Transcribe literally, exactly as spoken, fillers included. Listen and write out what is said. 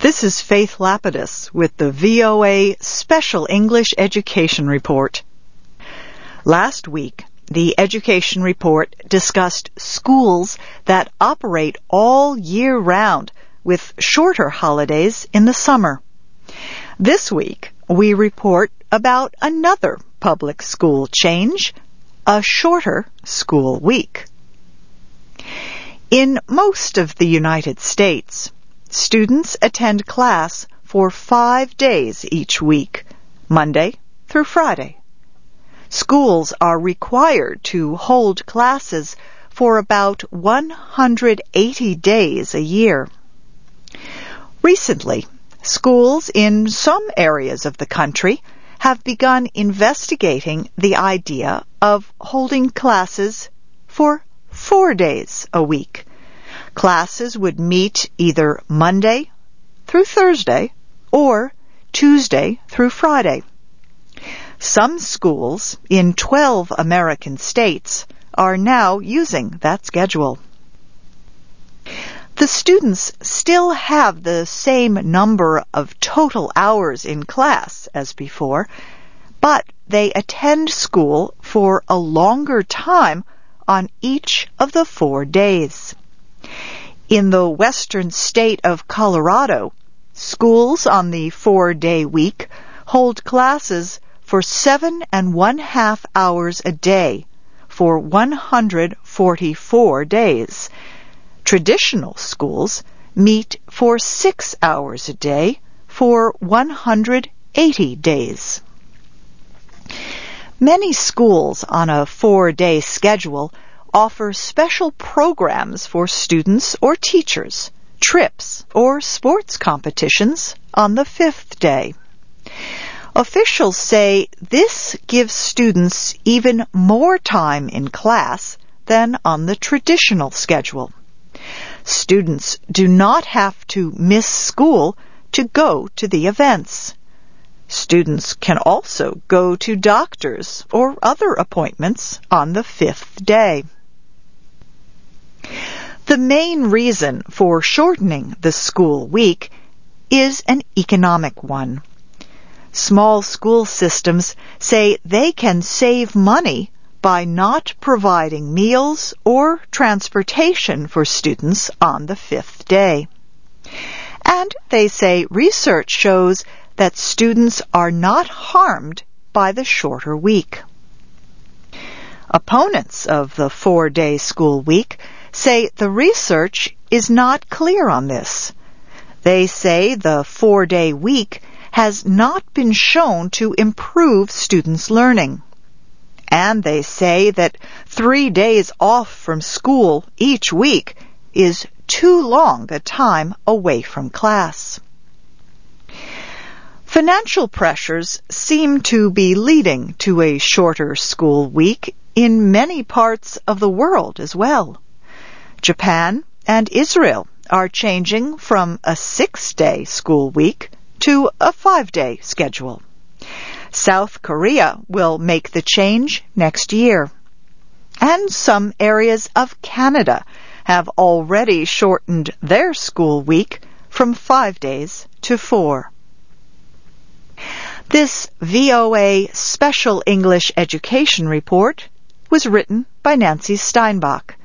This is Faith Lapidus with the V O A Special English Education Report. Last week, the Education Report discussed schools that operate all year round with shorter holidays in the summer. This week, we report about another public school change, a shorter school week. In most of the United States, students attend class for five days each week, Monday through Friday. Schools are required to hold classes for about one hundred eighty days a year. Recently, schools in some areas of the country have begun investigating the idea of holding classes for four days a week. Classes would meet either Monday through Thursday or Tuesday through Friday. Some schools in twelve American states are now using that schedule. The students still have the same number of total hours in class as before, but they attend school for a longer time on each of the four days. In the western state of Colorado, schools on the four-day week hold classes for seven and one-half hours a day for one hundred forty-four days. Traditional schools meet for six hours a day for one hundred eighty days. Many schools on a four-day schedule offer special programs for students or teachers, trips, or sports competitions on the fifth day. Officials say this gives students even more time in class than on the traditional schedule. Students do not have to miss school to go to the events. Students can also go to doctors or other appointments on the fifth day. The main reason for shortening the school week is an economic one. Small school systems say they can save money by not providing meals or transportation for students on the fifth day. And they say research shows that students are not harmed by the shorter week. Opponents of the four-day school week say the research is not clear on this. They say the four-day week has not been shown to improve students' learning. And they say that three days off from school each week is too long a time away from class. Financial pressures seem to be leading to a shorter school week in many parts of the world as well. Japan and Israel are changing from a six-day school week to a five-day schedule. South Korea will make the change next year. And some areas of Canada have already shortened their school week from five days to four. This V O A Special English Education Report was written by Nancy Steinbach.